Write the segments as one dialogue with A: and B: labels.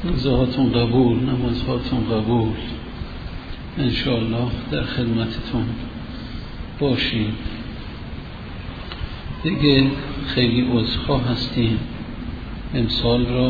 A: روزهاتون قبول، نمازهاتون قبول. انشاءالله در خدمتتون باشیم. دیگه خیلی عذرخواه هستیم. امسال را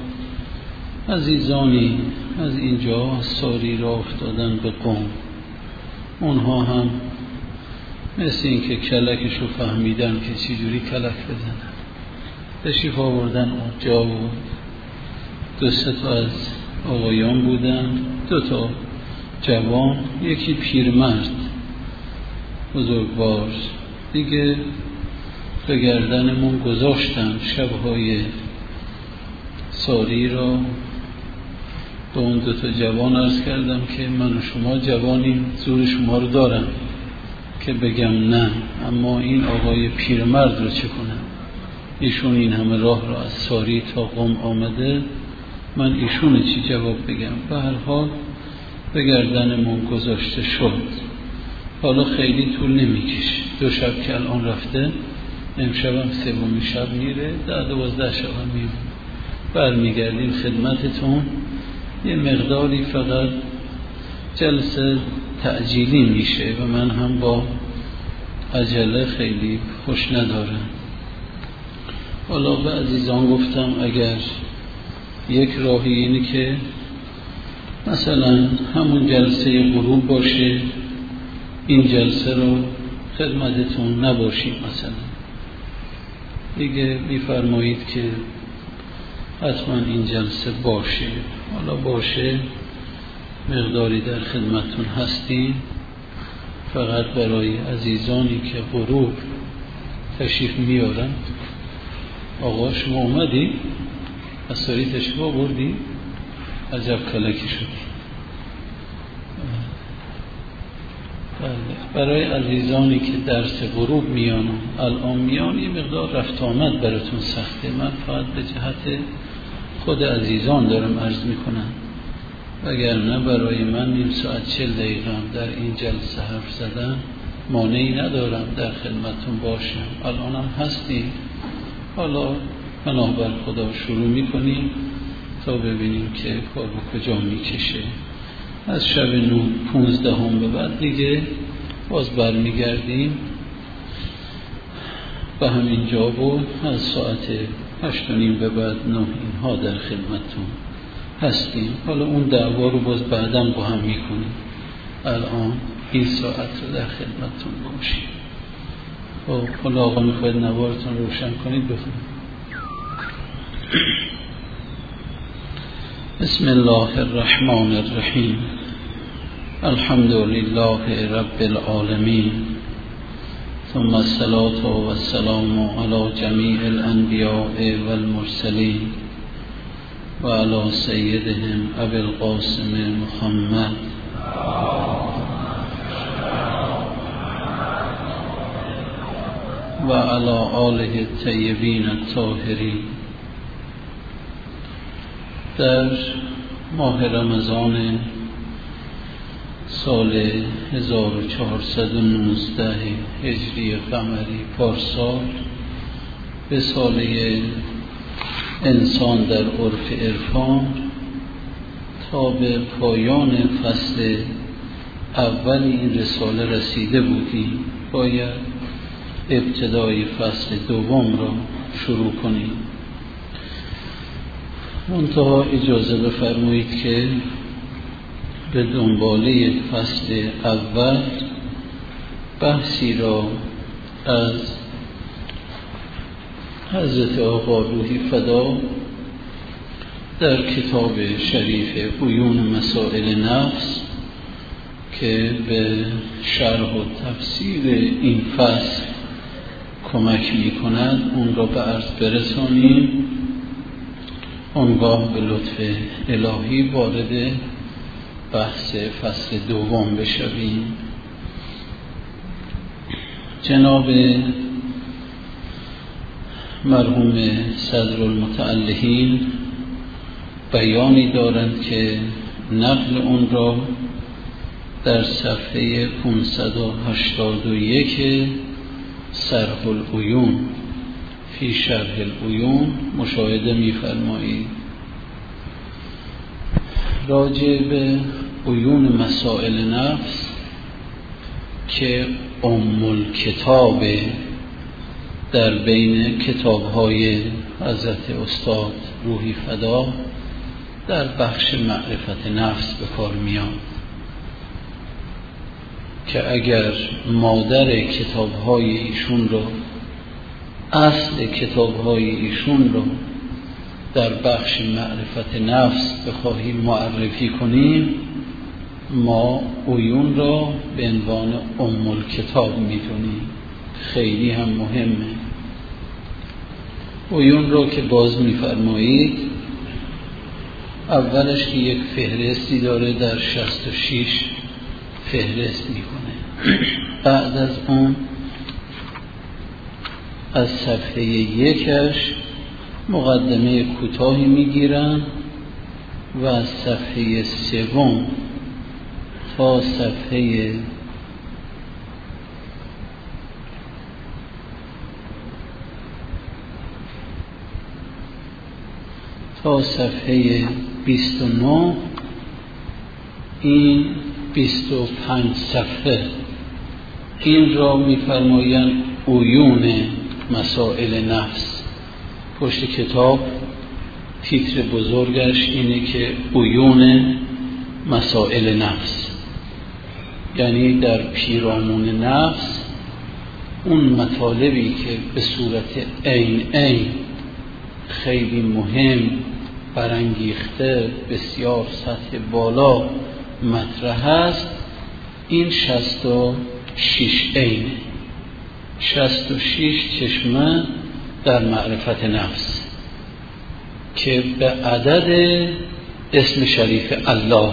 A: عزیزانی از اینجا از ساری را افتادن به قم. اونها هم مثل این که کلکشو فهمیدن که چجوری کلک بزنن، تشریف آوردن اونجا و 2-3 تا از آقایان بودن، 2 تا جوان، یکی پیرمرد بزرگوار. دیگه به گردنمون گذاشتن شبهای ساری را. به اون 2 تا جوان عرض کردم که من و شما جوانیم، زور شما رو دارم که بگم نه، اما این آقای پیرمرد رو چه کنم؟ ایشون این همه راه را از ساری تا قم آمده، من ایشون چی جواب بگم؟ به هر حال به گردنمون گذاشته شد. حالا خیلی طول نمیکشه، 2 شب که الان رفته، امشبم 3مین شب میره، 10-12 شب هم میره. برمیگردیم خدمتتون. یه مقداری فقط جلسه تعجیلی میشه و من هم با عجله خیلی خوش ندارم. حالا به عزیزان گفتم اگر یک راهی اینه که مثلا همون جلسه غروب باشه، این جلسه رو خدمتتون نباشیم، مثلا دیگه میفرمایید که حتما این جلسه باشه. حالا باشه، مقداری در خدمتتون هستیم. فقط برای عزیزانی که غروب تشریف میارن. آقا شما اومدی؟ از ساری تشریف آوردی؟ عجب کلکی شدی. برای عزیزانی که درس غروب میان الان میان، یه مقدار رفت آمد براتون سخته. من فقط به جهت خود عزیزان دارم عرض میکنم، وگرنه برای من 1 ساعت 40 دقیقه در این جلسه حرف زدن مانعی ندارم در خدمتتون باشم. الانم هستیم. حالا پناه بر خدا شروع میکنیم تا ببینیم که کار به کجا میکشه. از شب 15 به بعد دیگه باز برمیگردیم به همین جا و از ساعت 8:30 به بعد 9 اینها در خدمتتون هستیم. حالا اون دعوا رو باز بعداً با هم میکنیم. الان این ساعت رو در خدمتتون باشیم. حالا آقا میخواید نوارتون روشن کنید، بفرمایید. بسم الله الرحمن الرحیم. الحمد لله رب العالمین، ثم الصلاة والسلام علی جمیع الانبیاء والمرسلین و علی سیدهم ابی القاسم محمد و علی آله الطیبین الطاهرین. در ماه رمضان سال 1419 هجری قمری پارسال، به ساله انسان در عرف عرفان، تا به پایان فصل اول این رساله رسیده بودیم. باید ابتدای فصل دوم را شروع کنیم. منتها اجازه بفرمایید که به دنباله فصل اول بحثی را از حضرت آقا روحی فدا در کتاب شریف عیون مسائل نفس که به شرح و تفسیر این فصل کمک می کند اون را به عرض برسانیم. آنگاه به لطف الهی وارد بحث فصل دوم بشویم. جناب مرحوم صدر المتعلهین بیانی دارند که نقل اون را در صفحه 581 صرح العیون فی شرح العیون مشاهده می‌فرمایید. راجع به عیون مسائل نفس که الکتاب در بین کتاب‌های حضرت استاد روحی فدا در بخش معرفت نفس به کار میاد، که اگر مادر کتاب‌های ایشون رو، اصل کتاب‌های ایشون رو در بخش معرفت نفس بخواهیم معرفی کنیم، ما عیون را به عنوان الکتاب میدونیم. خیلی هم مهمه. عیون رو که باز میفرمایید، اولش که یک فهرستی داره در 66 فهرست میکنه. بعد از اون از صفحه 1 مقدمه کوتاهی میگیرن و از صفحه 3 تا صفحه 29 این 25 صفحه این را می‌فرمایند عیون مسائل نفس. پشت کتاب تیتر بزرگش اینه که عیون مسائل نفس، یعنی در پیرامون نفس اون مطالبی که به صورت عین خیلی مهم، برانگیخته، بسیار سطح بالا مطرح است، این 66 عینه، 66 چشمه در معرفت نفس که به عدد اسم شریف الله.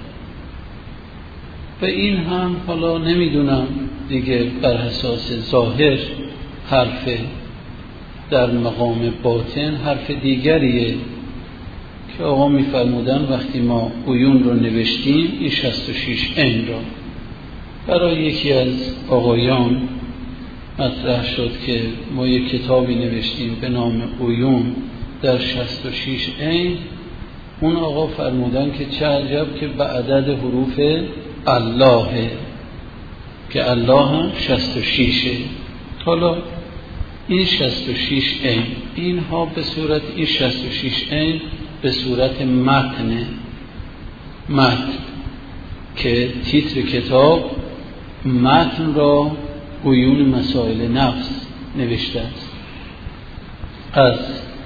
A: و این هم حالا نمیدونم دیگه بر اساس ظاهر حرف، در مقام باطن حرف دیگریه که آقا میفرمودن وقتی ما عیون رو نوشتیم این 66 عین را برای یکی از آقایان مطرح شد که ما یک کتابی نوشتیم به نام عیون در 66 عین. اون آقا فرمودن که چه عجب که به عدد حروف الله، که الله هم 66. حالا این 66 عین، اینها به صورت این 66 عین به صورت متن که تیتر کتاب متن را عیون مسائل نفس نوشته است. از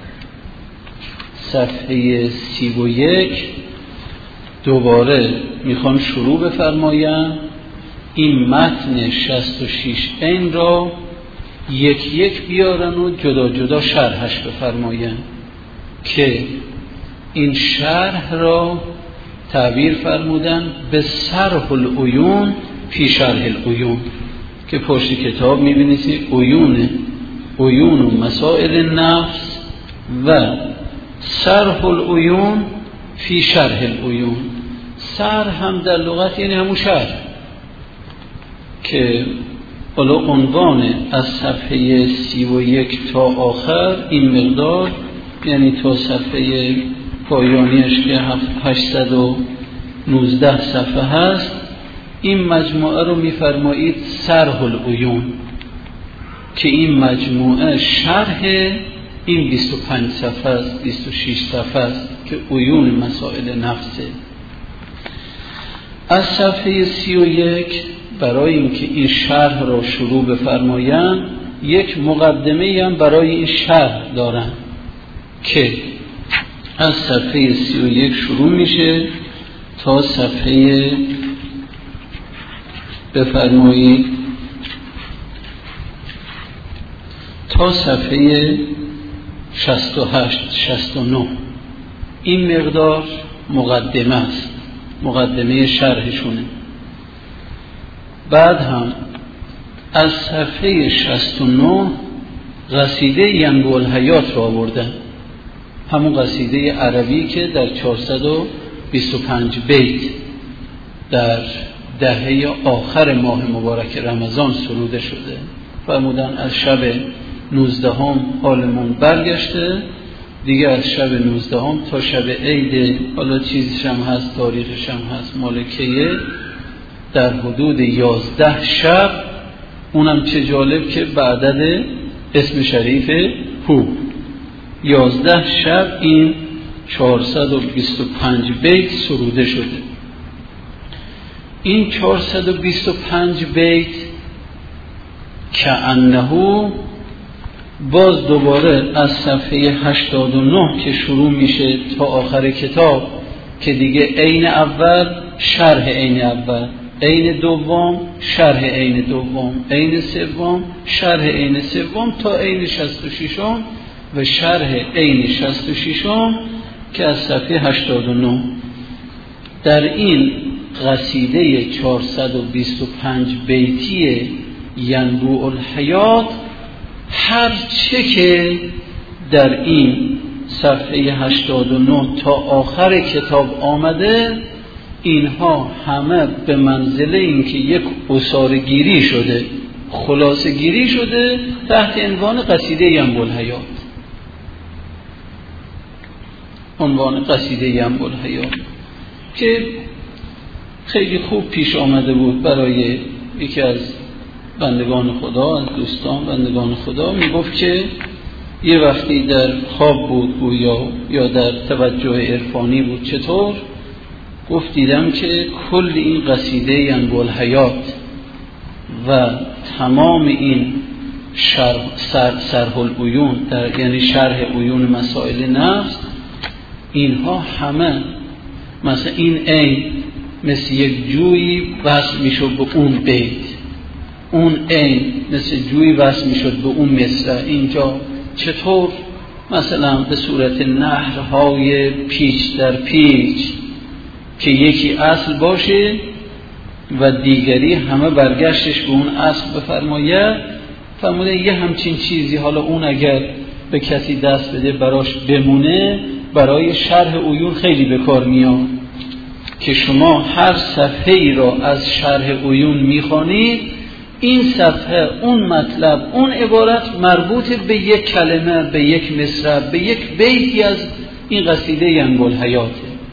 A: صفحه 31 دوباره میخوان شروع بفرمایم این متن 66 عین را یک یک بیارن و جدا جدا شرحش بفرماین، که این شرح را تعبیر فرمودن به شرح العیون فی شرح العیون، که پشت کتاب میبینید عیون و مسائل نفس و شرح العیون فی شرح العیون. شرح هم در لغت یعنی همون شرح، که حالا عنوان از صفحه 31 تا آخر این مقدار، یعنی تا صفحه پایانیش که 819 صفحه هست، این مجموعه رو میفرمایید شرح العیون، که این مجموعه شرح این 25 صفحه است، 26 صفحه است که عیون مسائل نفسه. از صفحه 31 برای اینکه این شرح را شروع بفرمایند یک مقدمه هم برای این شرح دارن که از صفحه 31 شروع میشه تا صفحه بفرمایید تا صفحه 68-69. این مقدار مقدمه است، مقدمه شرحشونه. بعد هم از صفحه 69 قصیده ینبوع الحیات را آوردن، همون قصیده عربی که در 425 بیت در دهه آخر ماه مبارک رمضان سروده شده. فرمودن از شب 19 حالمون برگشته، دیگه از شب 19 تا شب عید، حالا چیزش هم هست، تاریخش هم هست، مالکیه، در حدود 11 شب. اونم چه جالب که به عدد اسم شریف هو 11 شب این 425 بیت سروده شده. این 425 بیت کأنه، باز دوباره از صفحه 89 که شروع میشه تا آخر کتاب، که دیگه عین اول شرح عین اول، عین دوم شرح عین دوم، عین سوم شرح عین سوم، تا عین 66 و شرح عین 66 که از صفحه 89. در این قصیده 425 بیتی ینبوع الحیات، هر چه که در این صفحه 89 تا آخر کتاب آمده، اینها همه به منزله اینکه یک عصاره گیری شده، خلاصه گیری شده تحت عنوان قصیده ینبوع الحیات. عنوان قصیده ینبوع الحیات که خیلی خوب پیش آمده بود برای یکی از بندگان خدا، از دوستان بندگان خدا. میگفت که یه وقتی در خواب بود گویا یا در توجه عرفانی بود. چطور؟ گفت دیدم که کل این قصیده ینبوع الحیات و تمام این شرح العیون، یعنی شرح عیون مسائل نفس، اینها همه مثلا این عین مثل یک جویی وصل میشد به اون بیت، اون عین مثل جویی وصل میشد به اون مصرع. اینجا چطور مثلا به صورت نهرهای پیچ در پیچ که یکی اصل باشه و دیگری همه برگشتش به اون اصل بفرماید، فرموده یه همچین چیزی حالا اون اگر به کسی دست بده براش بمونه، برای شرح عیون خیلی به کار میاد که شما هر صفحه ای را از شرح عیون میخوانید، این صفحه، اون مطلب، اون عبارت مربوط به یک کلمه، به یک مصرع، به یک بیتی از این قصیده ینبوع الحیاته.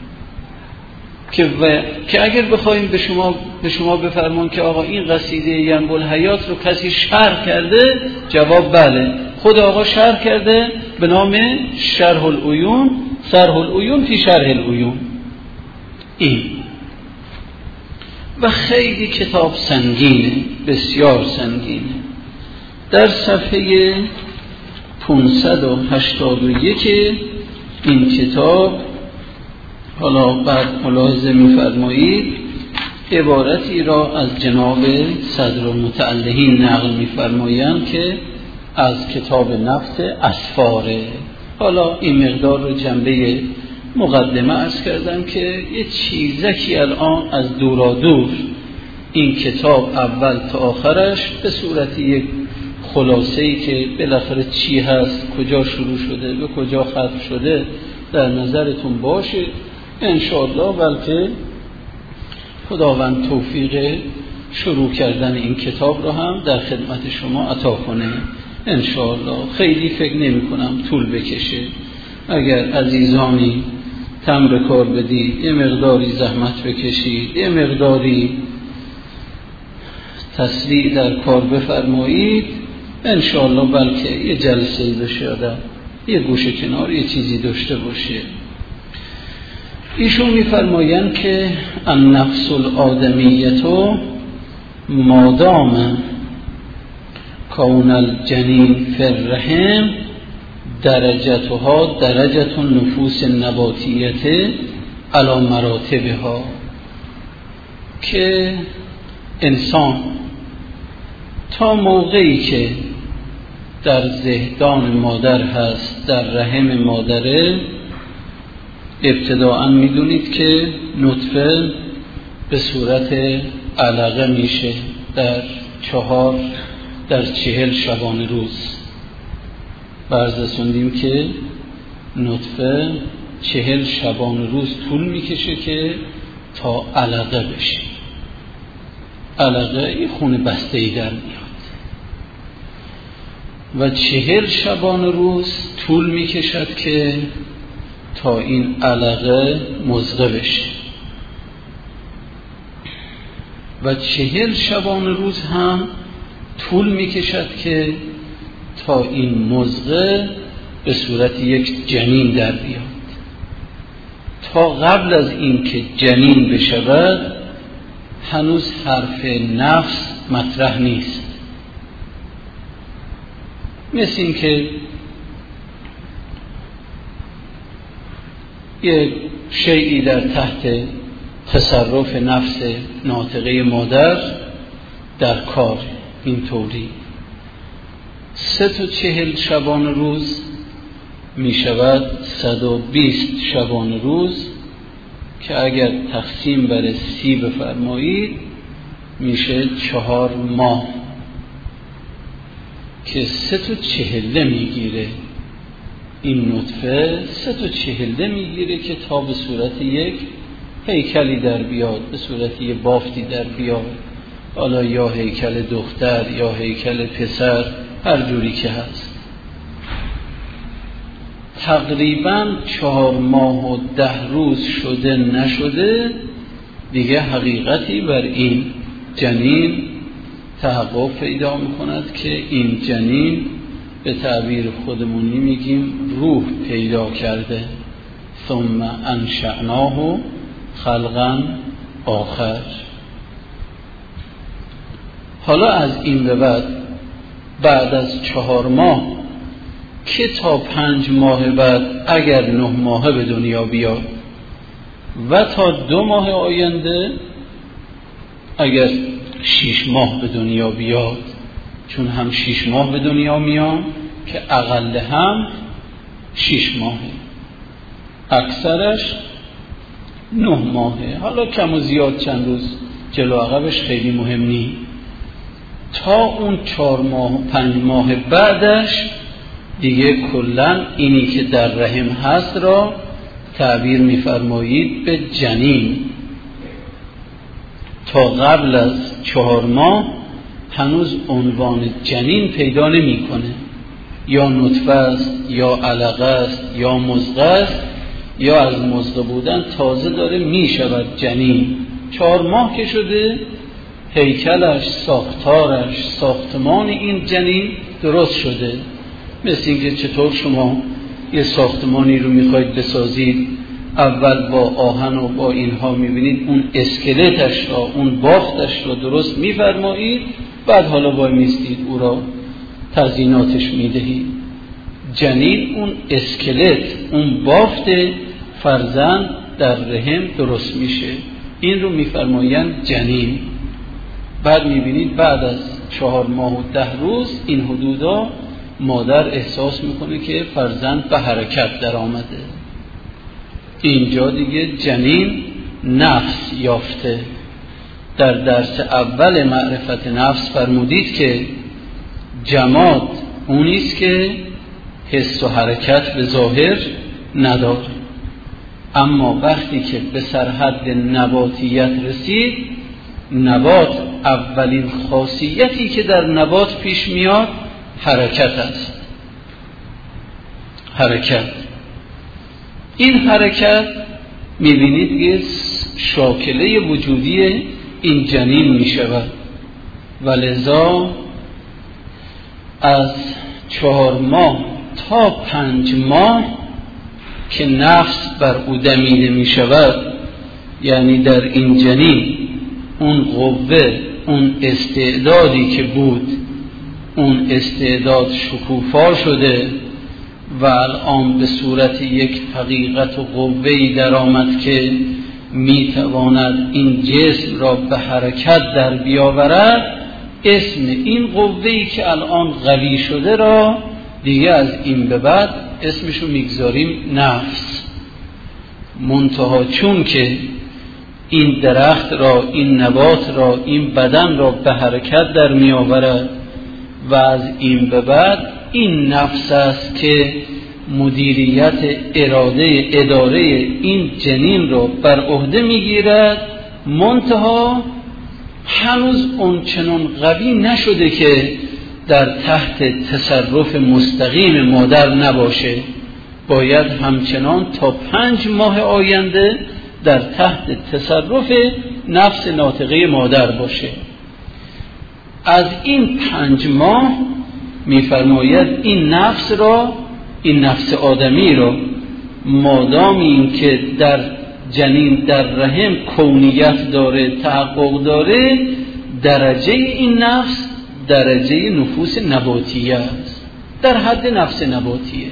A: که اگر بخوایم به شما بفرمون که آقا این قصیده ینبوع الحیات رو کسی شرح کرده، جواب بله، خود آقا شرح کرده به نام شرح العیون، شرح العیون فی شرح العیون. این و خیلی کتاب سنگینه، بسیار سنگینه. در صفحه 581 این کتاب، حالا بعد ملاحظه می‌فرمایید، عبارتی را از جناب صدر المتعلهین نقل می‌فرمایند که از کتاب نفس اسفاره. حالا این مقدار رو جنبه مقدمه عرض کردم که یه چیزکی الان از دورادور این کتاب اول تا آخرش به صورت یک خلاصه‌ای که بالاخره چی هست، کجا شروع شده، به کجا ختم شده، در نظرتون باشه انشاءالله. بلکه خداوند توفیق شروع کردن این کتاب رو هم در خدمت شما عطا کنه انشاءالله. خیلی فکر نمی کنم طول بکشه. اگر عزیزانی تمر کار بدید، یه مقداری زحمت بکشید، یه مقداری تسریع در کار بفرمایید، انشاءالله بلکه یه جلسه بشه، آدم یه گوشه کنار یه چیزی داشته باشه. ایشون میفرمایند که النفس الآدمیتو مادام کون الجنین فی الرحم درجتها درجت النفوس النباتیت علی مراتبها، که انسان تا موقعی که در زهدان مادر هست، در رحم مادره، ابتداءً میدونید که نطفه به صورت علقه میشه در 40 شبانه روز. برزسوندیم که نطفه 40 شبانه روز طول میکشه که تا علقه بشه. علقه این خون بسته‌ای در میاد. و 40 شبانه روز طول می کشد که تا این علقه مضغه بشه و 40 شبانه روز هم طول می کشد که تا این مضغه به صورت یک جنین در بیاد. تا قبل از این که جنین بشود هنوز حرف نفس مطرح نیست. مثل این که یک شیئی در تحت تصرف نفس ناطقه مادر در کار، اینطوری 340 شبانه روز می شود 120 شبانه روز که اگر تقسیم بر 30 بفرمایید میشه 4 ماه که 340 میگیره. این نطفه 340 میگیره که تا به صورت یک هیکلی در بیاد، به صورت یک بافتی در بیاد، حالا یا هیکل دختر یا هیکل پسر، هر جوری که هست. تقریبا 4 ماه و 10 روز شده نشده دیگه حقیقتی بر این جنین تحقق پیدا میکند که این جنین به تعبیر خودمونی میگیم روح پیدا کرده. ثم انشأناه خلقا آخر. حالا از این به بعد از 4 ماه که تا 5 ماه بعد اگر 9 ماه به دنیا بیاد و تا 2 ماه آینده اگر 6 ماه به دنیا بیاد، چون هم 6 ماه به دنیا میان که اقل هم 6 ماهه، اکثرش 9 ماهه، حالا کم و زیاد چند روز جلو عقبش خیلی مهم نیست. تا اون 4 ماه و 5 ماه بعدش دیگه کلن اینی که در رحم هست را تعبیر می‌فرمایید به جنین. تا قبل از 4 ماه هنوز عنوان جنین پیدا نمی‌کنه، یا نطفه است یا علقه است یا مضغه است، یا از مضغه بودن تازه داره میشود جنین. 4 ماه که شده هیکلش، ساختارش، ساختمان این جنین درست شده. مثل اینکه چطور شما یه ساختمانی رو میخواید بسازید، اول با آهن و با اینها میبینید اون اسکلتش را، اون بافتش را درست میفرمایید، بعد حالا وای میستید او را تزییناتش میدهید. جنین اون اسکلت، اون بافت فرزند در رحم درست میشه، این رو میفرمایند جنین. بعد میبینید بعد از 4 ماه و 10 روز این حدودا مادر احساس میکنه که فرزند به حرکت در آمده. اینجا دیگه جنین نفس یافته. در درس اول معرفت نفس فرمودید که جماد اونیست که حس و حرکت به ظاهر نداره، اما وقتی که به سرحد نباتیت رسید، نبات اولین خاصیتی که در نبات پیش میاد حرکت است. حرکت، این حرکت میبینید که شاکله وجودی این جنین میشود و لذا از 4 ماه تا 5 ماه که نفس بر او دمیده میشود، یعنی در این جنین اون قوه، اون استعدادی که بود، اون استعداد شکوفا شده و الان به صورت یک حقیقت و قوه‌ای در آمد که میتواند این جسم را به حرکت در بیاورد. اسم این قوه‌ای که الان قوی شده را دیگه از این به بعد اسمشو میگذاریم نفس. منتها چون که این درخت را، این نبات را، این بدن را به حرکت در می آورد و از این به بعد این نفس است که مدیریت اداره این جنین را بر عهده می گیرد، منتها هنوز اون چنان قوی نشده که در تحت تصرف مستقیم مادر نباشه، باید همچنان تا 5 ماه آینده در تحت تصرف نفس ناطقه مادر باشه. از این 5 ماه می‌فرماید این نفس آدمی را مادام این که در جنین در رحم کونیت داره، تحقق داره، درجه این نفس درجه نفوس نباتیه است، در حد نفس نباتیه.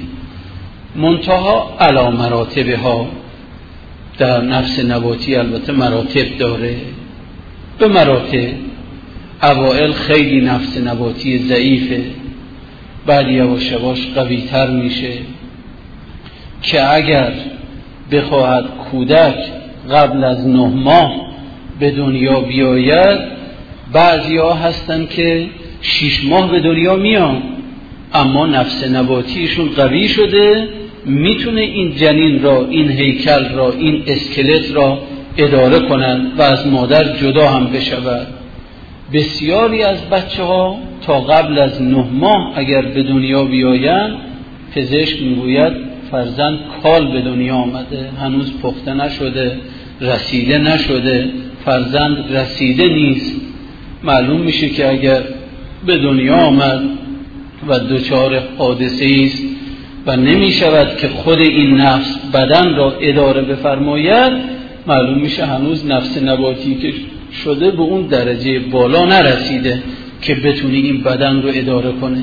A: منتها علی مراتبها، در نفس نباتی البته مراتب داره، به مراتب. اوائل خیلی نفس نباتی ضعیفه، بعد یواش یواش قوی تر میشه که اگر بخواهد کودک قبل از 9 ماه به دنیا بیاید، بعضی ها هستن که 6 ماه به دنیا میان، اما نفس نباتیشون قوی شده، میتونه این جنین را، این هیکل را، این اسکلت را اداره کنن و از مادر جدا هم بشود. بسیاری از بچه ها تا قبل از 9 ماه اگر به دنیا بیاین، پزشک میگوید فرزند کال به دنیا آمده، هنوز پخته نشده، رسیده نشده، فرزند رسیده نیست. معلوم میشه که اگر به دنیا آمد و دچار حادثه است و نمیشود که خود این نفس بدن را اداره بفرماید، معلوم میشه هنوز نفس نباتی که شده به اون درجه بالا نرسیده که بتونی این بدن رو اداره کنه.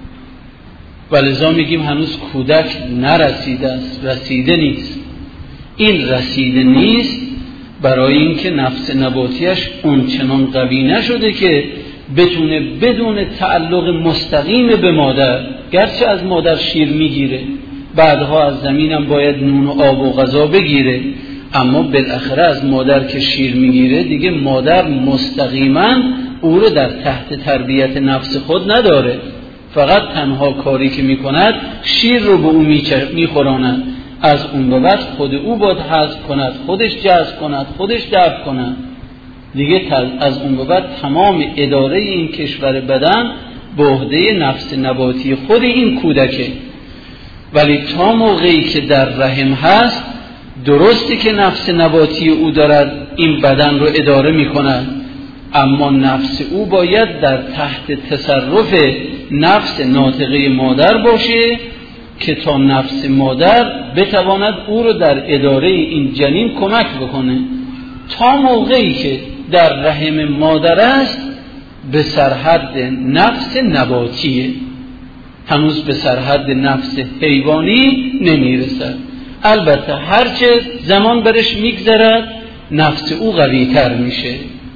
A: ولذا میگیم هنوز کودک نرسیده است، رسیده نیست. این رسیده نیست برای اینکه نفس نباتیش اون چنان قوی نشده که بتونه بدون تعلق مستقیم به مادر، گرچه از مادر شیر میگیره، بعدها از زمینم باید نون و آب و غذا بگیره، اما بالاخره از مادر که شیر میگیره دیگه مادر مستقیما او رو در تحت تربیت نفس خود نداره، فقط تنها کاری که میکند شیر رو به او میخوراند، از اون به بعد خود او باید حذف کند، خودش جذب کند، خودش دفع کند دیگه. از اون به بعد تمام اداره این کشور بدن به عهده نفس نباتی خود این کودکه. ولی تا موقعی که در رحم هست، درسته که نفس نباتی او دارد این بدن رو اداره میکند، اما نفس او باید در تحت تصرف نفس ناطقه مادر باشه که تا نفس مادر بتواند او رو در اداره این جنین کمک بکنه. تا موقعی که در رحم مادر است به سرحد نفس نباتیه، هنوز به سرحد نفس حیوانی نمیرسد. البته هرچه زمان برش میگذرد نفس او قوی تر میشه.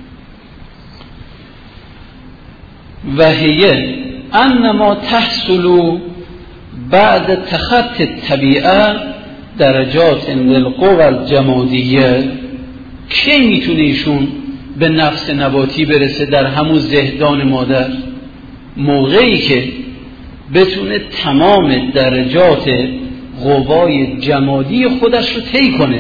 A: و هیه انما تحصل بعد تخطی الطبیعه درجات للقوى الجمادیه. کی میتونه ایشون به نفس نباتی برسه در همون زهدان مادر؟ موقعی که بتونه تمام درجات قوای جمادی خودش رو طی کنه.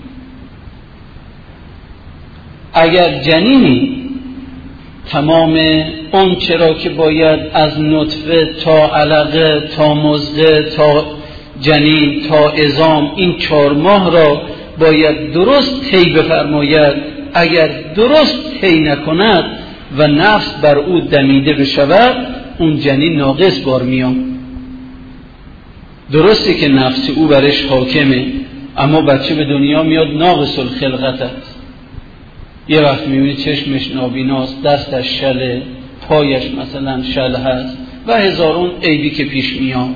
A: اگر جنینی تمام اون چرا که باید از نطفه تا علقه تا مزغه تا جنین تا عظام این 4 ماه را باید درست طی بفرماید، اگر درست طی نکند و نفس بر او دمیده بشود، اون جنین ناقص بار میاد. درسته که نفس او برش حاکمه، اما بچه به دنیا میاد ناقص الخلقت است. یه وقت میبینی چشمش نابیناست، دستش شله، پایش مثلا شل هست و هزارون عیبی که پیش میاد.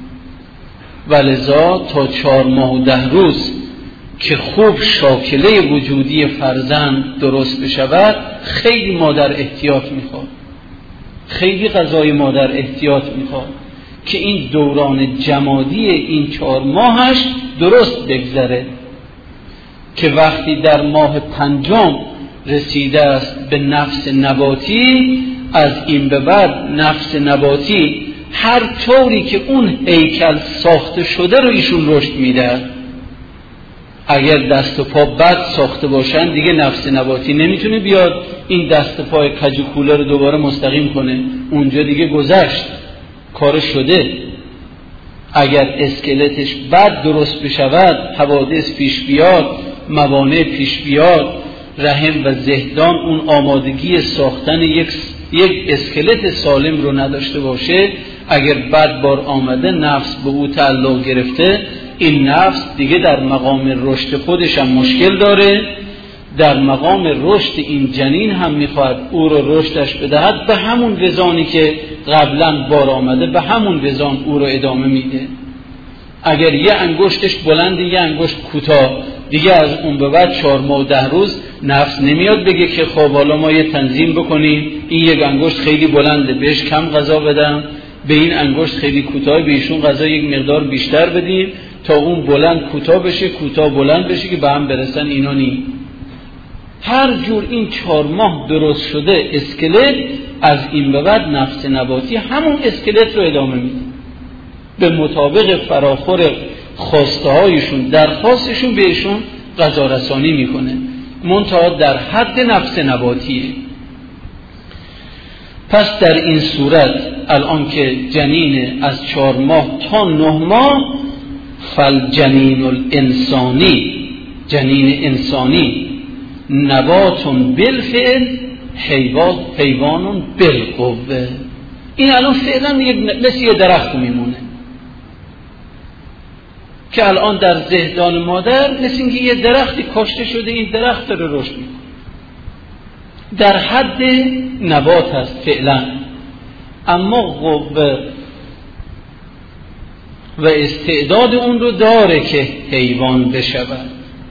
A: ولذا تا 4 ماه و 10 روز که خوب شاکله وجودی فرزند درست بشود، خیلی مادر احتیاط میخواد، خیلی غذای مادر احتیاط میخواد که این دوران جمادی این 4 ماهش درست بگذره، که وقتی در ماه 5 رسیده است به نفس نباتی، از این به بعد نفس نباتی هر طوری که اون هیکل ساخته شده رو ایشون رشد میده. اگر دست و پا بد ساخته باشن دیگه نفس نباتی نمیتونه بیاد این دست و پای کج و کوله رو دوباره مستقیم کنه، اونجا دیگه گذشت، کار شده. اگر اسکلتش بد درست بشود، حوادث پیش بیاد، موانع پیش بیاد، رحم و زهدان اون آمادگی ساختن یک اسکلت سالم رو نداشته باشه، اگر بد بار آمده، نفس به او تعلق گرفته، این نفس دیگه در مقام رشد خودش هم مشکل داره، در مقام رشد این جنین هم میخواد او رو رشدش بدهد به همون وزانی که قبلا بار آمده، به همون وزان او رو ادامه میده. اگر یه انگشتش بلنده یه انگشت کوتاه، دیگه از اون به بعد 4 ماه و 10 روز نفس نمیاد بگه که خب حالا ما یه تنظیم بکنیم، این یک انگشت خیلی بلنده بهش کم غذا بدم، به این انگشت خیلی کوتاه به ایشون غذا یک مقدار بیشتر بدیم تا اون بلند کوتاه بشه، کوتاه بلند بشه که به هم برسن. اینا نی. هر جور این 4 ماه درست شده اسکلت، از این به بعد نفس نباتی همون اسکلت رو ادامه میده به مطابق فراخور خواسته هایشون، درخواستشون بهشون غذا رسانی میکنه، منتها در حد نفس نباتیه. پس در این صورت الان که جنین از 4 ماه تا 9 ماه، فالجنین الانسانی، جنین انسانی، نباتون بالفعل، حیوانون بالقوه. این الان فعلا مثل یه درخت میمونه که الان در ذهن مادر مثل اینکه یه درختی کاشته شده، این درخت رو رشد میکنه، در حد نبات هست فعلا، اما قوه و استعداد اون رو داره که حیوان بشود.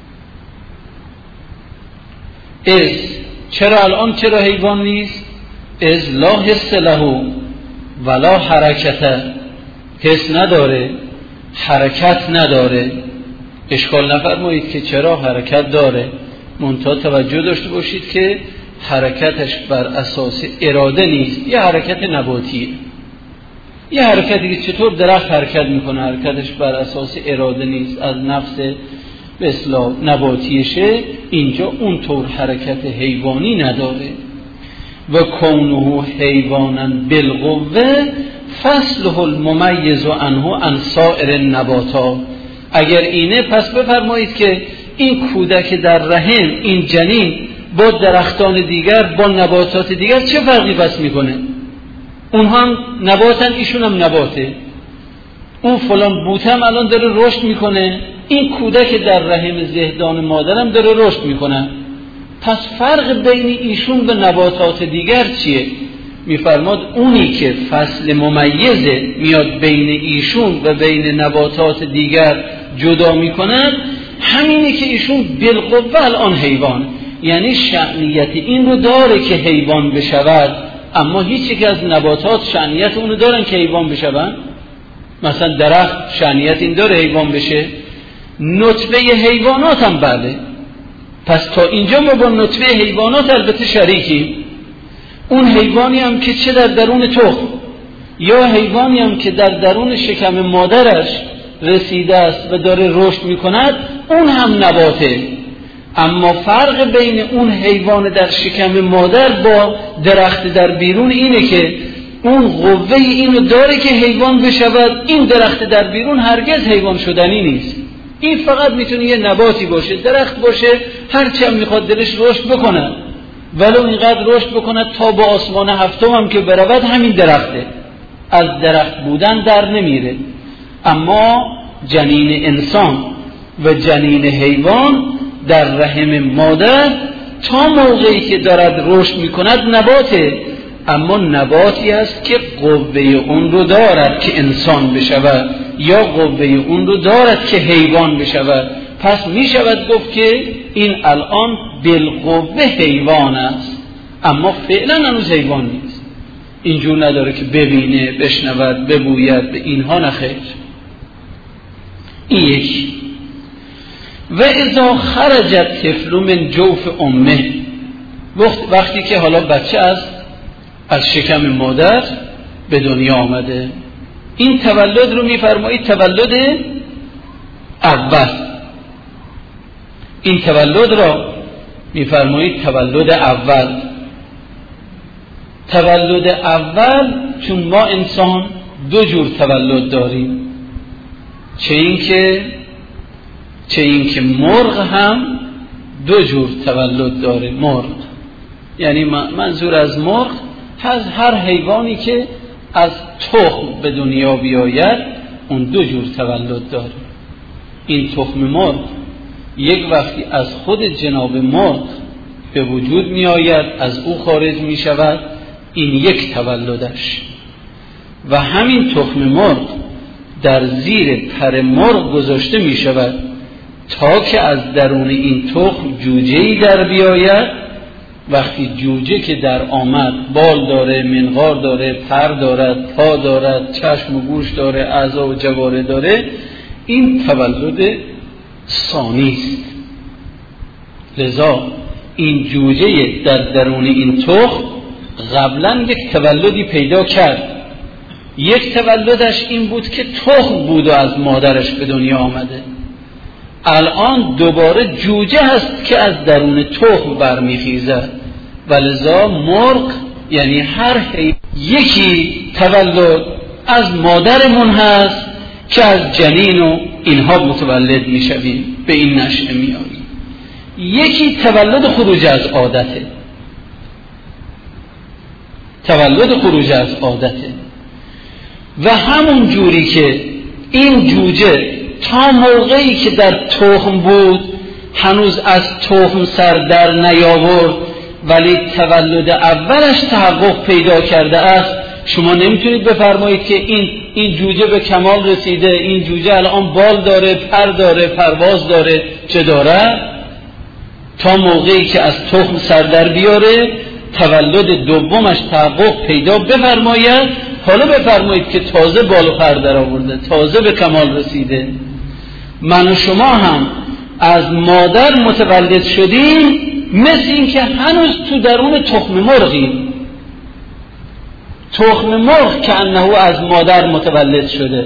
A: چرا الان چرا حیوان نیست؟ از لا حس له ولا حرکت، حس نداره، حرکت نداره. اشکال نفرمایید که چرا حرکت داره، منتها توجه داشته باشید که حرکتش بر اساس اراده نیست، یه حرکت نباتیه. یه حرکتی که چطور درخت حرکت میکنه، حرکتش بر اساس اراده نیست، از نفس به اصطلاح نباتیشه، اینجا اونطور حرکت حیوانی نداره. و کونه حیوانا بالقوه فصله الممیز عنه عن سائر النباتات. اگر اینه پس بفرمایید که این کودک در رحم، این جنین با درختان دیگر، با نباتات دیگر چه فرقی پس میکنه؟ اونها هم نباتن، ایشون هم نباته. اون فلان بوتم الان داره رشد میکنه، این کودک در رحم زهدان مادرم داره رشد میکنه. پس فرق بین ایشون و نباتات دیگر چیه؟ میفرماد اونی که فصل ممیزه میاد بین ایشون و بین نباتات دیگر جدا میکنن، همینی که ایشون بالقوه الان حیوان، یعنی شأنیت این رو داره که حیوان بشود، اما هیچ یک از نباتات شأنیت اون رو دارن که حیوان بشون. مثلا درخت شأنیت این داره حیوان بشه، نطفه حیوانات هم بله. پس تا اینجا ما با نطفه حیوانات البته شریکیم. اون حیوانی هم که چه در درون تخم یا حیوانی هم که در درون شکم مادرش رسیده است و داره رشد میکند، اون هم نباته. اما فرق بین اون حیوان در شکم مادر با درخت در بیرون اینه که اون قوه اینو داره که حیوان بشود، این درخت در بیرون هرگز حیوان شدنی نیست. این فقط میتونه یه نباتی باشه، درخت باشه، هرچی هم میخواد دلش رشد بکنه، ولو اینقدر رشد بکنه تا با آسمان هفتم هم که برود همین درخته، از درخت بودن در نمیره. اما جنین انسان و جنین حیوان در رحم مادر تا موقعی که دارد رشد میکند نباته، اما نباتی است که قوه اون رو دارد که انسان بشود یا قوه اون رو دارد که حیوان بشود. پس می شود گفت که این الان بالقوه حیوان است، اما فعلا هنوز حیوان نیست. اینجور نداره که ببینه، بشنود، ببوید، به اینها نخیر. این یکی. و اذا خرجت طفل من جوف امه، وقتی که حالا بچه از شکم مادر به دنیا آمده، این تولد رو میفرمایید تولد اول. این تولد را میفرمایید تولد اول. تولد اول، چون ما انسان دو جور تولد داریم، چه این که مرغ هم دو جور تولد داره. مرغ یعنی منظور از مرغ هر حیوانی که از تخم به دنیا بیاید اون دو جور تولد داره. این تخم مرغ یک وقتی از خود جناب مرغ به وجود می آید، از او خارج می شود، این یک تولدش. و همین تخم مرغ در زیر پر مرغ گذاشته می شود تا که از درون این تخم جوجه‌ای در بیاید. وقتی جوجه که در آمد بال داره، منقار داره، پر دارد، پا دارد، چشم و گوش داره، اعضا و جواره داره، این تولد ثانی است. لذا این جوجه در درون این تخم قبلا یک تولدی پیدا کرد. یک تولدش این بود که تخم بود و از مادرش به دنیا آمده. الان دوباره جوجه هست که از درون تخم برمیخیزد. ولذا مرغ یعنی هر یکی تولد از مادرمون هست که از جنین و اینها متولد میشویم، به این نشأه میاریم. یکی تولد خروج از عادته. تولد خروج از عادته. و همون جوری که این جوجه تا موقعی که در تخم بود هنوز از تخم سر در نیاورد ولی تولد اولش تحقق پیدا کرده است، شما نمیتونید بفرمایید که این جوجه به کمال رسیده، این جوجه الان بال داره، پر داره، پرواز داره، چه داره؟ تا موقعی که از تخم سر در بیاره تولد دومش تحقق پیدا بفرماید، حالا بفرمایید که تازه بال و پر در آورده، تازه به کمال رسیده. من و شما هم از مادر متولد شدیم، مثل این که هنوز تو درون تخم مرغیم. تخم مرغ که انه از مادر متولد شده،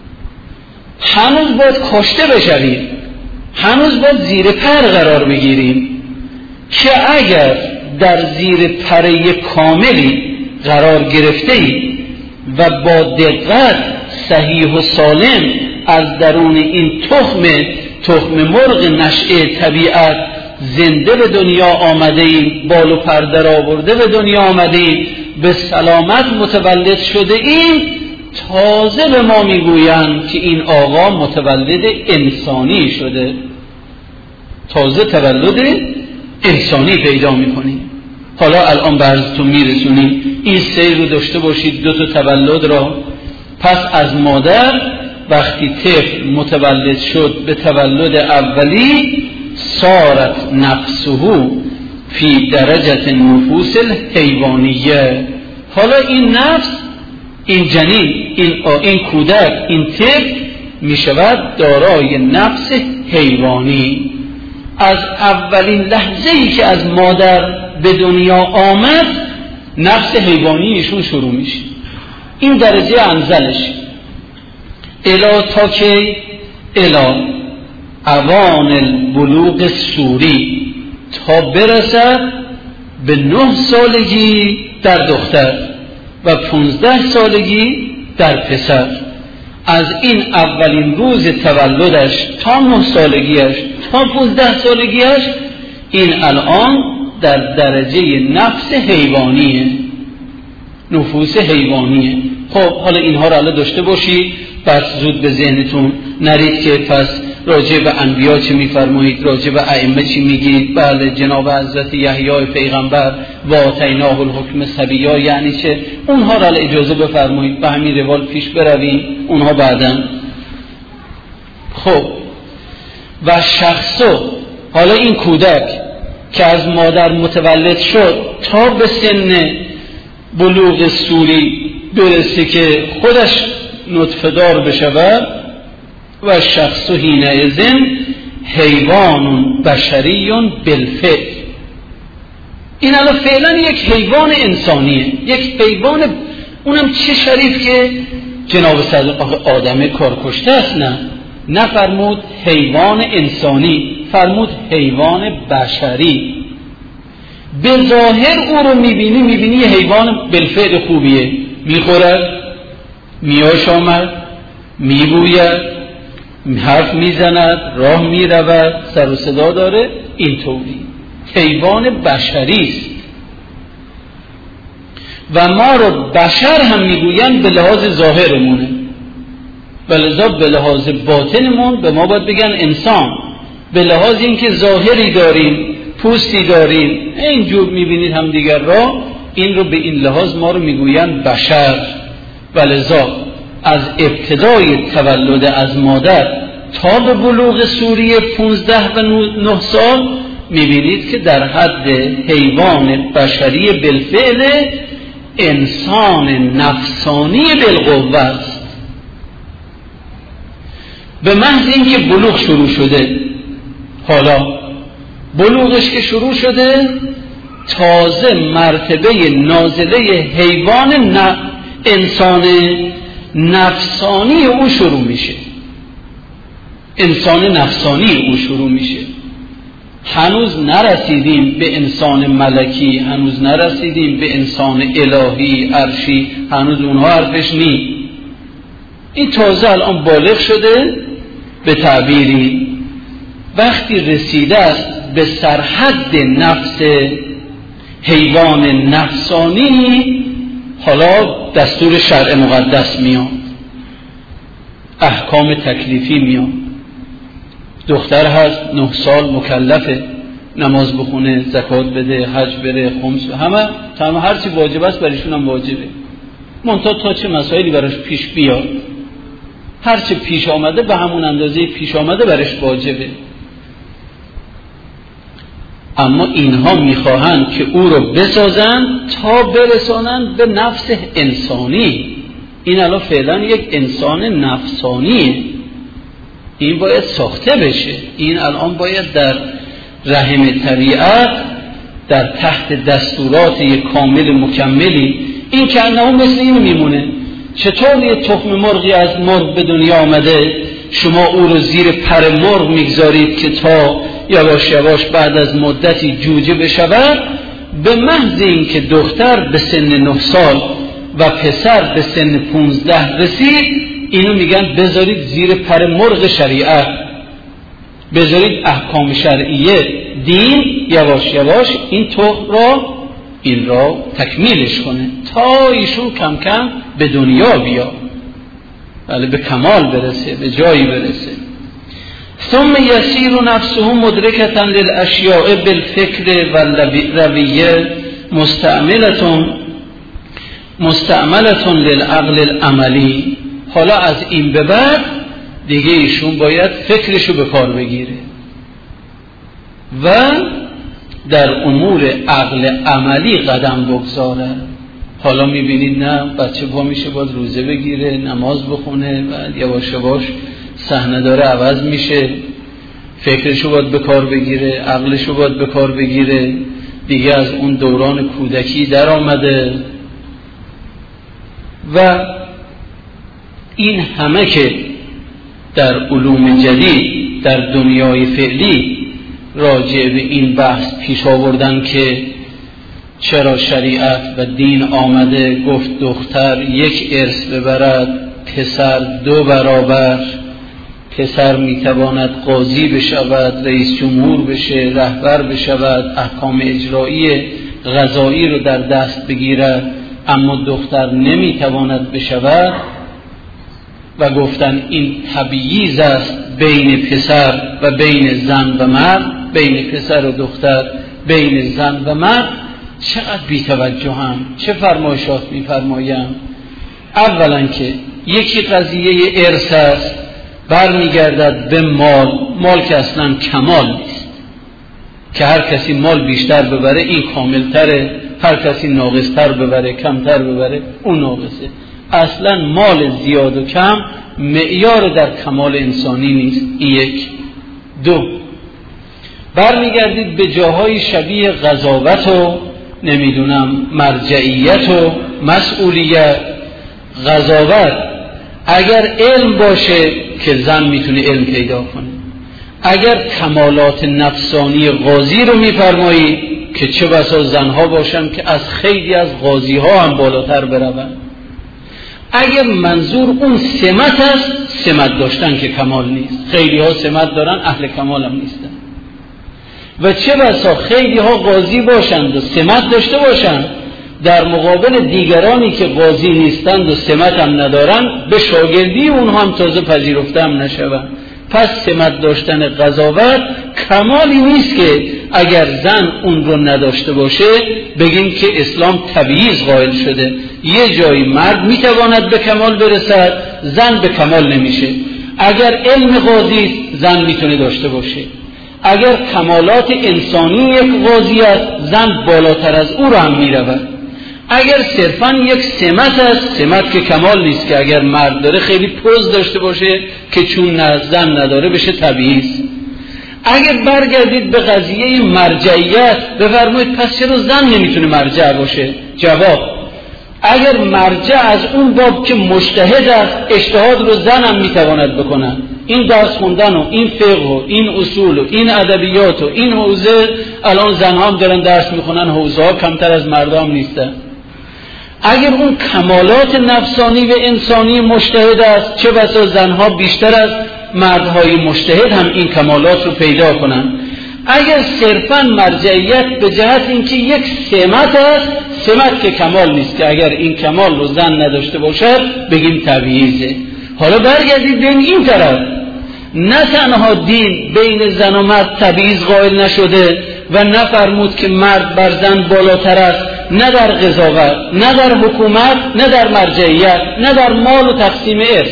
A: هنوز باید کشته بشویم، هنوز باید زیر پر قرار بگیریم که اگر در زیر پر یک کاملی قرار گرفته ایم و با دقت صحیح و سالم از درون این تخم مرغ نشأه طبیعت زنده به دنیا آمده ایم، بال و پر در آورده به دنیا آمده ایم، به سلامت متولد شده ایم، تازه به ما میگویند که این آقا متولد انسانی شده. تازه تولد انسانی پیدا میکنیم. حالا الان برزتون میرسونیم این سیر رو داشته باشید، دو تا تولد را. پس از مادر وقتی طفل متولد شد به تولد اولی، صارت نفسه فی درجه نفوس الحیوانیه. حالا این نفس، این جنین، این کودک، این طفل می شود دارای نفس حیوانی. از اولین لحظه‌ای که از مادر به دنیا آمد نفس حیوانی ایشون شروع میشه. این درجه انزلش الا تا که الا اوان البلوغ سوری، تا برسد به 9 سالگی در دختر و 15 سالگی در پسر. از این اولین روز تولدش تا 9 سالگیش تا 15 سالگیش این الان در درجه نفس حیوانیه، نفوس حیوانیه. خب حالا اینها رو الان داشته باشید، پس زود به ذهنتون نرید که پس راجع به انبیا چی میفرمایید، راجع به ائمه چی میگید. بله جناب حضرت یحیی پیغمبر و آتیناه الحکم صبیا یعنی چه، اونها را اجازه بفرمایید به همین روال پیش برویم، اونها بعداً. خب و شخصو، حالا این کودک که از مادر متولد شد تا به سن بلوغ سوری برسه که خودش نطفه دار بشود، و شخص حینئذ حیوان بشری بالفعل. این الان فعلا یک حیوان انسانیه، یک حیوان، اونم چه شریف که جناب صدر آدم کارکشته است. نه نفرمود حیوان انسانی، فرمود حیوان بشری. به ظاهر او رو میبینی یه حیوان بالفعل خوبیه، میخورد، میآشامد، میبوید، حرف میزند، راه میرود، سر و صدا داره، اینطوری حیوان بشری است. و ما رو بشر هم میگوین به لحاظ ظاهرمونه، ولذا به لحاظ باطنمون به ما باید بگن انسان. به لحاظ اینکه ظاهری داریم، پوستی داریم، اینجور میبینید هم دیگر را، این رو به این لحاظ ما رو میگوین بشر. ولذا از ابتدای تولد از مادر تا به بلوغ سوری 15 و 9 سال میبینید که در حد حیوان بشری بالفعل انسان نفسانی بالقوه است. به محض اینکه بلوغ شروع شده، حالا بلوغش که شروع شده، تازه مرتبه نازله حیوان انسان نفسانی او شروع میشه. انسان نفسانی او شروع میشه. هنوز نرسیدیم به انسان ملکی، هنوز نرسیدیم به انسان الهی عرشی، هنوز اونها حرفش نی. این تازه الان بالغ شده، به تعبیری وقتی رسیده است به سرحد نفس حیوان نفسانی، حالا دستور شرع مقدس میاد، احکام تکلیفی میاد. دختر هست 9 سال مکلفه، نماز بخونه، زکات بده، حج بره، خمس، همه هر چی واجب است برایشون هم واجبه. منتها تا چه مسائلی براش پیش بیاد، هر چه پیش آمده به همون اندازه پیش آمده برش واجبه. اما اینها میخواهند که او رو بسازند تا برسانند به نفس انسانی. این الان فعلا یک انسان نفسانیه، این باید ساخته بشه. این الان باید در رحم طبیعت، در تحت دستورات یک کامل مکملی، این که انه مثل این میمونه. چطور یه تخم مرغی از مرغ به دنیا آمده، شما او رو زیر پر مرغ میگذارید که تا یواش یواش بعد از مدتی جوجه بشود. به محض این که دختر به سن 9 سال و پسر به سن 15 رسید، اینو میگن بذارید زیر پر مرغ شریعت، بذارید احکام شرعیه دین یواش یواش این تخم را، این را تکمیلش کنه تا ایشون کم کم به دنیا بیاد، ولی به کمال برسه، به جایی برسه. ثم یسیر نفسه مدرکتا للاشیاء بالفکر والرویه مستعملة للعقل العملی. حالا از این به بعد دیگه ایشون باید فکرشو به کار بگیره و در امور عقل عملی قدم بگذاره. حالا میبینید نه بچه پا میشه باید روزه بگیره، نماز بخونه و یواش یواش صحنه داره عوض میشه، فکرشو باید به کار بگیره، عقلشو باید به کار بگیره، دیگه از اون دوران کودکی در آمده. و این همه که در علوم جدید در دنیای فعلی راجع به این بحث پیش آوردن که چرا شریعت و دین آمده گفت دختر 1 ارث ببرد، پسر 2 برابر، پسر میتواند قاضی بشود، رئیس جمهور بشه، رهبر بشود، احکام اجرایی قضایی رو در دست بگیرد، اما دختر نمیتواند بشود. و گفتن این تبعیض است بین پسر و بین زن و مرد، بین پسر و دختر، بین زن و مرد. چقدر بی‌توجه هم، چه فرمایشات می‌فرمایند. اولا که یکی قضیه ارث است، برمیگردد به مال که اصلا کمال نیست، که هر کسی مال بیشتر ببره این کاملتره، هر کسی ناقصتر ببره کمتر ببره اون ناقصه. اصلا مال زیاد و کم معیار در کمال انسانی نیست. این 1. 2 برمیگردید به جاهای شبیه قضاوت و نمیدونم مرجعیت و مسئولیت. قضاوت اگر علم باشه که زن میتونه علم پیدا کنه. اگر کمالات نفسانی قاضی رو میفرمایید که چه بسا زنها باشن که از خیلی از قاضی ها هم بالاتر بروند. اگر منظور اون سمت است، سمت داشتن که کمال نیست. خیلی ها سمت دارن، اهل کمال هم نیستن. و چه بسا خیلی ها قاضی باشند و سمت داشته باشند، در مقابل دیگرانی که قاضی نیستند و سمت هم ندارند، به شاگردی اونها هم تازه پذیرفته هم نشوند. پس سمت داشتن قضاوت کمالی نیست که اگر زن اون رو نداشته باشه بگیم که اسلام تبعیض قائل شده. یه جایی مرد میتواند به کمال برسد، زن به کمال نمیشه. اگر علم قاضی زن میتونه داشته باشه، اگر کمالات انسانی یک قاضی است، زن بالاتر از او را هم میرود. اگر صرفا یک سمت است، سمت که کمال نیست که اگر مرد داره خیلی پوز داشته باشه که چون زن نداره بشه تبعیض. اگر برگردید به قضیه مرجعیت بفرمایید پس چرا زن نمیتونه مرجع باشه؟ جواب: اگر مرجع از اون باب که مجتهد است، اجتهاد رو زن هم میتواند بکنن. این درس خوندن و این فقه و این اصول و این ادبیات و این حوزه الان زنها هم دارن درس میخونن، حوزه ها کمتر از مردم نیستن. اگر اون کمالات نفسانی و انسانی مجتهد است، چه بسا زنها بیشتر از مردهای مجتهد هم این کمالات رو پیدا کنن. اگر صرفا مرجعیت به جهت اینکه یک سمت است، سمت که کمال نیست که اگر این کمال رو زن نداشته باشد بگیم تبعیضه. حالا برگردید ببین این طرف، نه تنها دین بین زن و مرد تبعیض قائل نشده و نفرمود که مرد بر زن بالاتر است، نه در قضاوت، نه در حکومت، نه در مرجعیت، نه در مال و تقسیم ارث.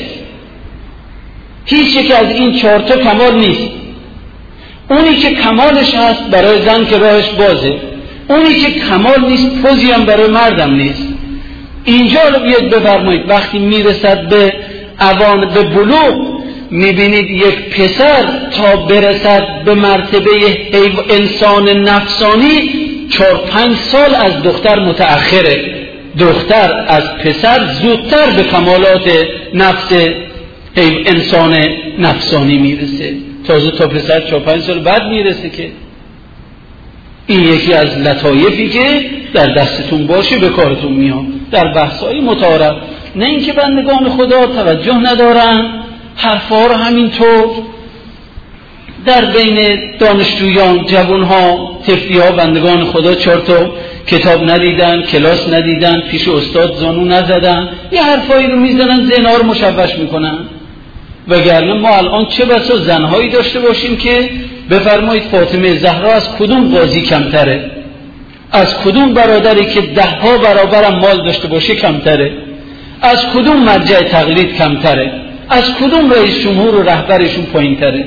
A: هیچ یک از این چهار تا کمال نیست. اونی که کمالش هست برای زن که راهش بازه، اونی که کمال نیست پوزی هم برای مردم نیست. اینجا رو بیاد بفرمایید وقتی میرسد به به بلوغ، میبینید یک پسر تا برسد به مرتبه انسان نفسانی 4-5 سال از دختر متأخره. دختر از پسر زودتر به کمالات نفس انسان نفسانی میرسه، تازه تا پسر 4-5 سال بعد میرسه. که این یکی از لطایفی که در دستتون باشه به کارتون میاد در بحث‌های متعارف. نه اینکه بندگان خدا توجه ندارن، حرفا رو همینطور در بین دانشجویان، جوانها، طفلی‌ها بندگان خدا 4 تا کتاب ندیدن، کلاس ندیدن، پیش استاد زانو نزدن، یه حرفایی رو میزنن، ذهن‌ها رو مشوش میکنن. وگرنه ما الان چه بسا زنهایی داشته باشیم که بفرمایید فاطمه زهرا از کدوم قاضی کمتره، از کدوم برادری که 10 برابر مال داشته باشه کمتره، از کدوم مرجع تقلید کمتره، از کدوم رئیس جمهور و رهبرشون پایینتره.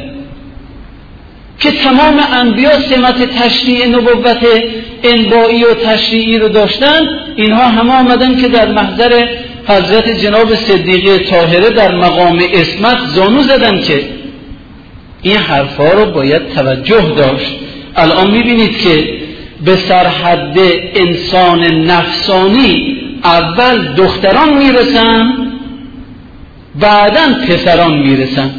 A: که تمام انبیا سمت تشریع نبوت انبایی و تشریعی رو داشتن. اینها همه آمدن که در محضر حضرت جناب صدیقه طاهره در مقام عصمت زانو زدن که این حرفا رو باید توجه داشت. الان میبینید که به سرحد انسان نفسانی اول دختران میرسن، بعداً پسران میرسن.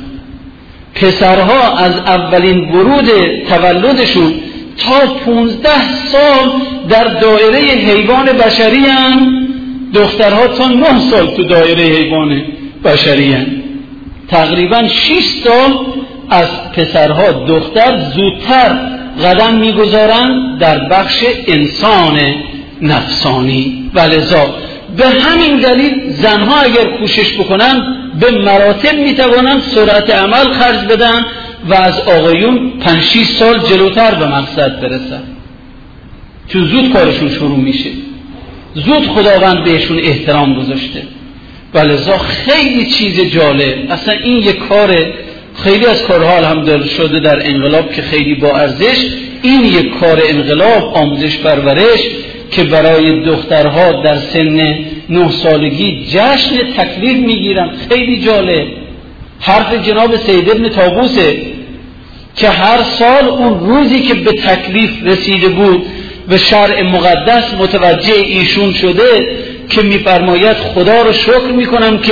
A: پسرها از اولین ورود تولدشون تا 15 سال در دایره حیوان بشری هستند، دخترها تا 9 سال تو دایره حیوان بشری هستند. تقریباً 6 سال از پسرها دختر زودتر قدم میگذارند در بخش انسان نفسانی. ولذا به همین دلیل زنها اگر کوشش بکنن به مراتب میتوانند سرعت عمل خرج بدن و از آقایون 5-6 سال جلوتر به مقصد برسن، چون زود کارشون شروع میشه، زود خداوند بهشون احترام گذاشته. ولذا خیلی چیز جالب، اصلا این یک کار، خیلی از کارها الحمدلله شده در انقلاب که خیلی با ارزش. این یک کار انقلاب، آموزش پرورش که برای دخترها در سن 9 سالگی جشن تکلیف میگیرن، خیلی جالب. حرف جناب سید ابن طاووسه که هر سال اون روزی که به تکلیف رسیده بود و شرع مقدس متوجه ایشون شده که میفرماید خدا رو شکر میکنم که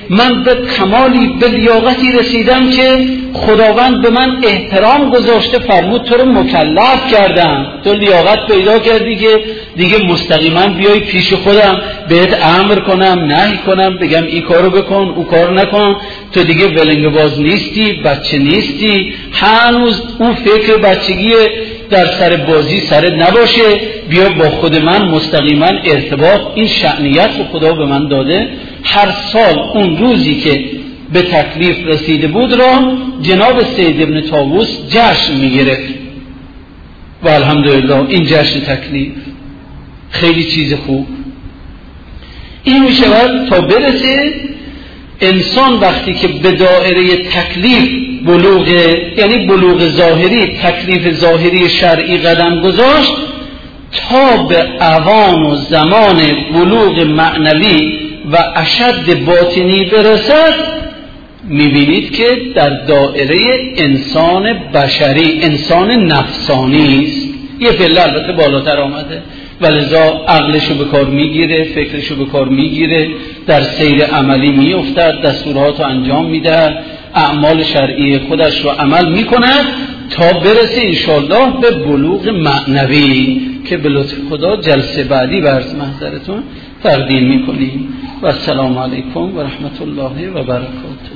A: من به کمالی، به لیاقتی رسیدم که خداوند به من احترام گذاشته، فرمود تو رو مکلف کردم، تو لیاقت پیدا کردی که دیگه مستقیما بیای پیش خودم بهت امر کنم، نهی کنم، بگم این کارو بکن، او کار نکن. تو دیگه ولنگ باز نیستی، بچه نیستی، هنوز اون فکر بچگی در سر بازی سرت نباشه، بیا با خود من مستقیما ارتباط. این شأنیت رو خدا به من داده. هر سال اون روزی که به تکلیف رسیده بود را جناب سید ابن طاووس جشن میگرفت و الحمدلله این جشن تکلیف خیلی چیز خوب. این میشود تا برسه انسان وقتی که به دایره تکلیف بلوغ، یعنی بلوغ ظاهری، تکلیف ظاهری شرعی قدم گذاشت، تا به اوان و زمان بلوغ معنوی و اشد باطنی برسد، میبینید که در دایره انسان بشری، انسان نفسانی است. یه پله البته بالاتر آمده و لذا عقلشو به کار میگیره، فکرشو به کار میگیره، در سیر عملی میافتد، دستوراتو انجام میده، اعمال شرعی خودش رو عمل میکنه تا برسه انشالله به بلوغ معنوی که به لطف خدا جلسه بعدی برز محضرتون تقدیم میکنیم. و السلام علیکم و رحمت الله و برکاته.